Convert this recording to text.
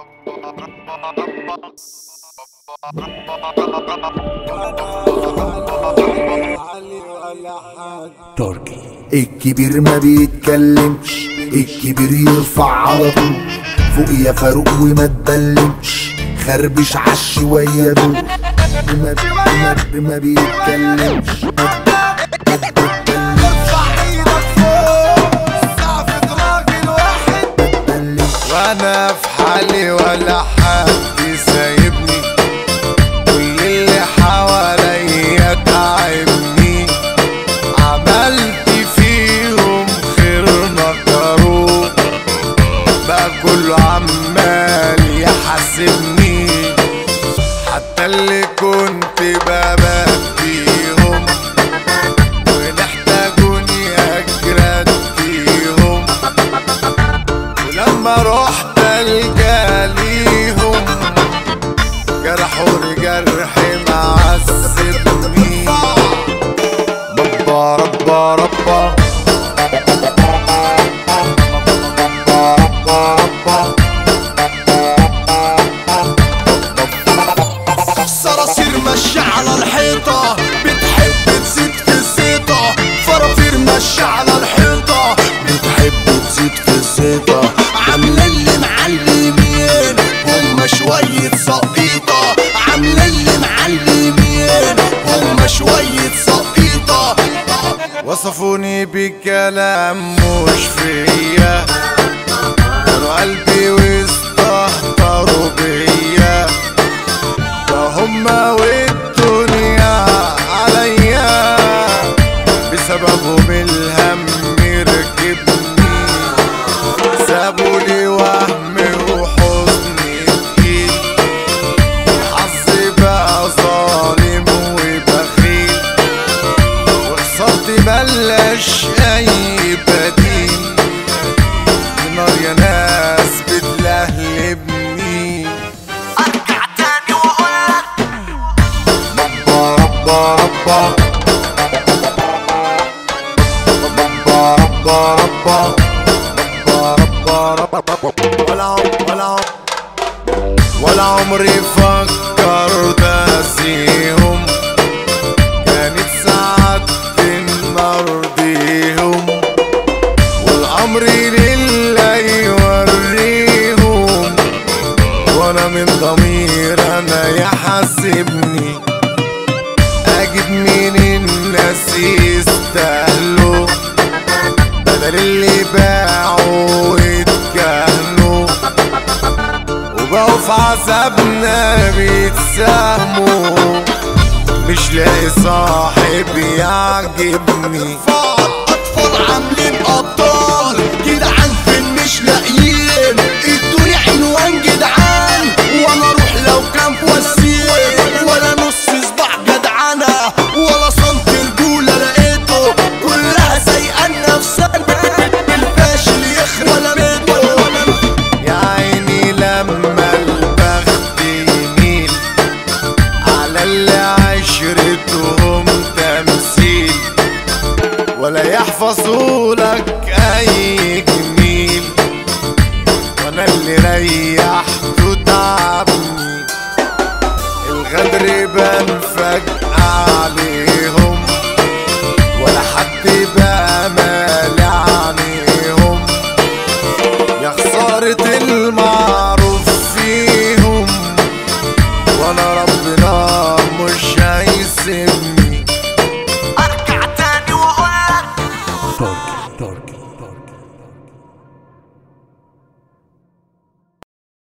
تركي الكبير ما بيتكلمش، الكبير يرفع على طول فوق يا فاروق وما تبلمش، خربش عالشوية دول ما بيتكلمش. وانا في حالي ولا حد سايبني، كل اللي حواليا تعبني، عملت فيهم خير نكروا، بقى كله عمال يحاسبني، حتى اللي كنت ببديهم ونحتاجوني اجرد فيهم، ولما رحت الجا ليهم جرحوا جرح معذبني. ربا ربا ربا صراصير ماشية على الحيطة بتحب تزيد في الزيطة، فرافير ماشية على الحيطة بتحب تزيد في الزيطة، عاملة اللي معلمين هما شوية سقيطة، عاملة اللي معلمين هما شوية سقيطة. وصفوني بكلام مش فيا، كانوا قلبي واستهتروا بيا، ده هما والدنيا عليا، بسببهم الهم ركبني، سابولي وهم وحزن تقيل، حظي بقى ظالم وبخيل، وخسرتي ملاش اي بديل، النار يا ناس بتلهلبني. ارجع تاني واقولك ربا ربا ربا ربا ربا ولا عمري فكرت اسيهم، كانت سعادتي مرضيهم، والامر لله يوريهم، وانا من ضمير انا يحاسبني، اجيب مين الناس يستاهلوا بدل اللي باعوا واتكهنوا، وبقوا في عذابنا بيتساهموا، مش لاقي صاحب يعجبني. اطفال عاملين ابطال جدعان فين مش لاقيين، ادوني عنوان جدعان وانا اروح لو كان في وسيل، ولا نص صباع جدعانه ولا سنت رجوله لقيته، كلها سايقه نفسها بالفاشل يخرب ولا بيته. يا عيني لما البخت يميل على اللي عشرتهم تمثيل، ولا يحفظولك اي جميل، وانا اللي ريحته تعبني، الغدر بان فجأة عليهم، ولا حد بقى مالي عليهم، يا خسارة المعروف فيهم، وانا